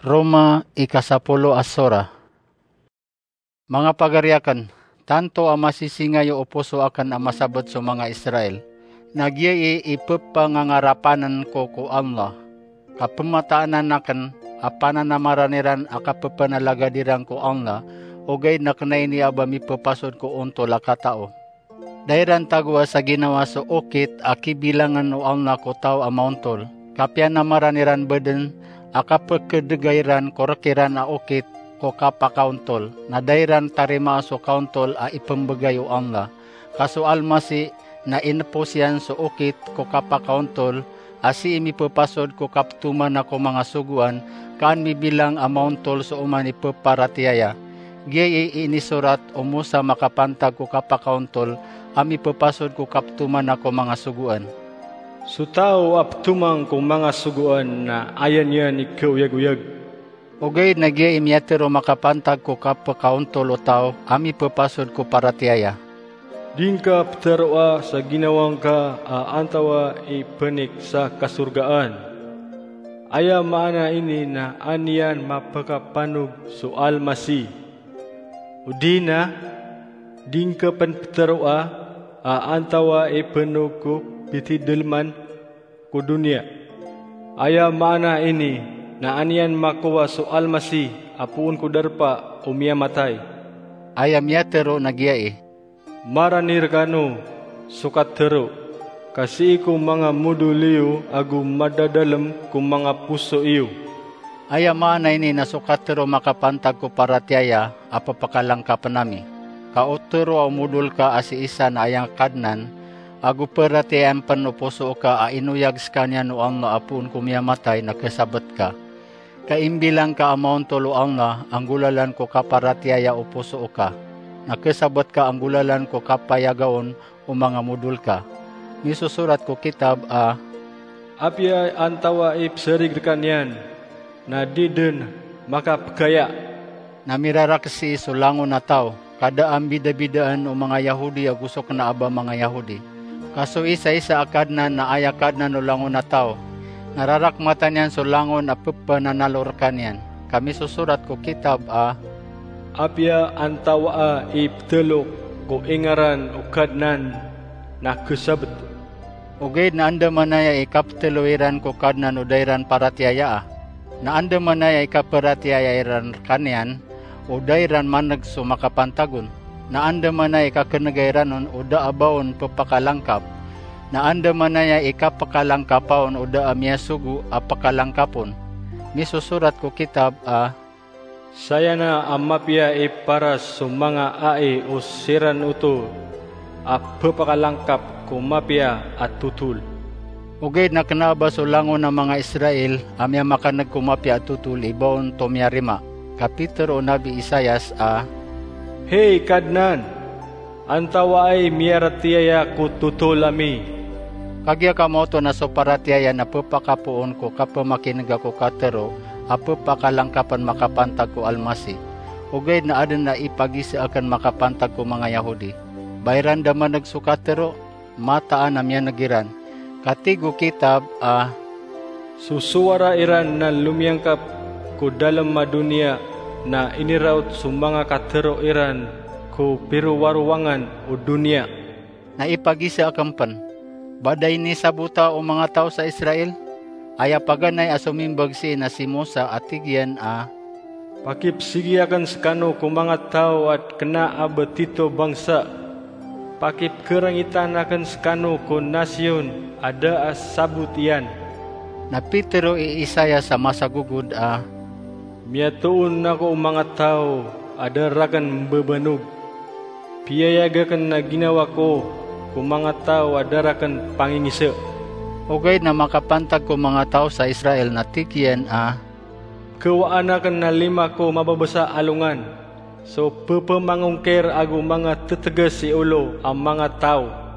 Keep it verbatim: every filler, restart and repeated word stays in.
Roma ikasapulo asora. Mga pagariakan, tanto ang masisingayo upuso akan ang masabot sa mga Israel. Nagyai ipapangangarapanan ko ko Allah. Kapamataanan nakan apanan na maraniran akapapanalagadirang ko Allah. Ugay naknay ni abami papasod ko unto lakatao. Dairan tagwa sa ginawa sa okit akibilangan o Allah ko tao amauntol. Kapya na maraniran baden akapagkedegayran korakiran a okit ko kapakauntol. Nadairan tarima so kauntol a ipambagayo Allah. Kaso almasi na inaposyan so okit ko kapakauntol asi imi papasod ko kaptuman ako mga suguan kaan mi bilang amauntol so uman ipaparatiaya. Giyay inisurat umusa makapantag ko kapakauntol ami papasod ko kaptuman ako mga suguan. Sutao aptumang kung mga suguan na ayan yan ikawyag-uyag. Ugay nagya imyatero makapantag ko kapakauntol o tao ami papasod ko paratiaya. Din ka ptaroa sa ginawang ka aantawa ipanik sa kasurgaan. Aya maana ini na aniyan mapakapanog so almasi. Udina, din ka panptaroa aantawa ipanog ko piti delman ko dunia. Aya maana ini na aniyan makuha so almasi apuun ko darpa umiyamatay. Aya miyatero nagyai. Maranir kanu sukat tero kasi kung mga muduliyo agu madadalam kung mga puso iyo. Aya maana ini na sukatero makapantag ko paratiaya apapakalang ka panami. Kautero o mudul ka asi isa na ayang kadnan agu peratiayam panupuso ka a inuyag skanya no Allah apun kumiyamatay na kasabat ka. Kaimbilang ka amon tolo Allah ang gulalan ko kaparatiaya upuso ka. Nakasabot ka ang gulalan ko kapayagaon o mga mudul ka. Nisusurat ko kitab a Apya antawa ipserig kanyan na diden makapkaya. Namirarak si sulangon na tao. Kada ang bida-bidaan o mga Yahudi agusok na aba mga Yahudi. Kaso isa-isa akad na naayakad na nulangon na tao. Nararakmatan yan sulangon na pupananalor kanyan. Kami susurat ko kitab a Apya antawa iptelok ko ingaran o kadnan na kasabot. Ugay na anda manaya ikapteluiran ko kadnan o dairan paratiaya. Na anda manaya ikaparatiayairan kanyan o dairan manag sumakapantagon. Na anda manaya ikakanagayranon o daabaon papakalangkap. Na anda manaya ikapakalangkapaon o daamyasugu apakalangkapon. Misusurat ko kitab a Saya na amapya iparas sa mga ai o siran uto at papakalangkap kumapya at tutul. Ugay na kanaba sulangon ng mga Israel amya makanag kumapya at tutul ibaon tomyarima. Kapitulo Nabi Isayas a Hey kadnan, antawa ay miyaratiaya ko tutul ami. Kagya kamoto na so paratiaya na papakapuon ko kapamakinag ako katero apo pakalangkapan makapantag ko almasi. Ugay na adan na ipagisi akan makapantag ko mga Yahudi. Bayran daman nagsukatero, mataan na miya nagiran. Katigo kitab a ah, Susuwara iran na lumiyangkap ko dalam madunia na iniraut sa mga katero iran ko piruwaruwangan o dunia. Na ipagisi akan pan. Baday ni sabuta o mga tao sa Israel? Aya paganay asumimbag si na si Musa at tigyan a Pakipsigiakan sekano kung mga tao at kena abatito bangsa. Pakip kerangitan akan sekano kung nasyon ada as sabut iyan. Napitero iisaya sa masagugud a Miyatuon na ko mga tao ada rakan bebanog. Piyayagakan na ginawa ko kung mga tao ada rakan pangingisa. Ugay na makapantag ko mga tao sa Israel na tikyan a Kawaanakan na lima ko mababasa alungan. So pupamangungker ago mga tetegas si ulo ang mga tao.